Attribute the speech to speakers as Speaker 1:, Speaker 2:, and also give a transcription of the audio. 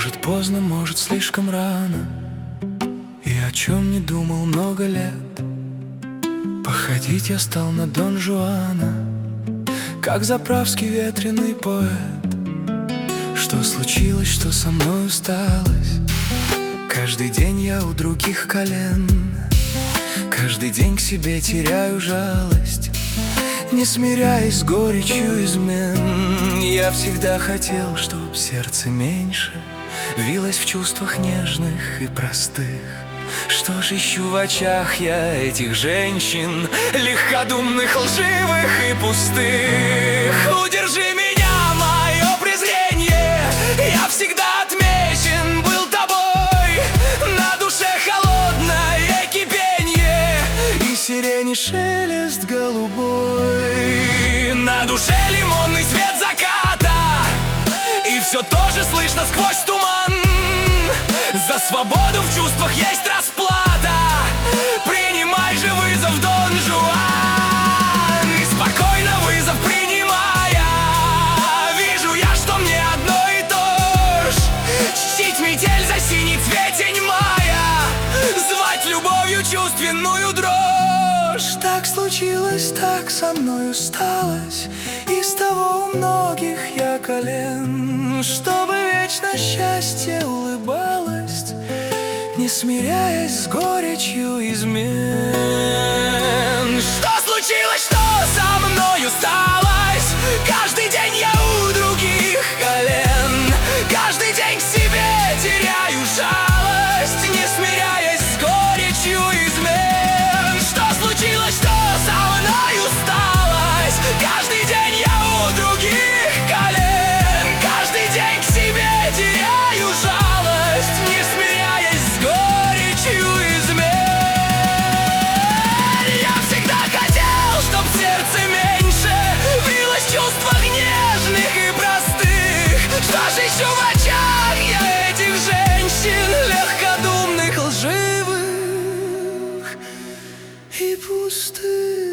Speaker 1: Может поздно, может слишком рано, и о чем не думал много лет. Походить я стал на Дон Жуана, как заправский ветреный поэт. Что случилось, что со мной усталось? Каждый день я у других колен, каждый день к себе теряю жалость, не смиряясь с горечью измен. Я всегда хотел, чтоб сердце меньше вилось в чувствах нежных и простых. Что ж ищу в очах я этих женщин, легкодумных, лживых и пустых? Удержи меня, мое презрение, я всегда отмечен был тобой. На душе холодное кипенье и сирени шелест голубой. На душе лимонный свет заката, и все тоже слышно сквозь туман. За свободу в чувствах есть расплата, принимай же вызов, Дон Жуан. И спокойно вызов принимая, вижу я, что мне одно и то ж чтить метель за синий цветень мая, звать любовью чувственную дрожь. Так случилось, так со мной усталось, из того у многих я колен, чтобы вечно счастье улыбалось, не смиряясь с горечью измен. Что случилось, что со мной усталось? Каждый день я у других колен, каждый день к себе теряю жалость, не смиряясь с горечью измен. Что случилось, что со мной усталось? Каждый день я у других колен, каждый день к себе теряю жалость, не смиряясь с горечью измен. Я всегда хотел, чтоб сердце меньше билось в чувствах нежных и простых. Что ж ищу в очах я этих женщин, легкодумных, лживых и пустых?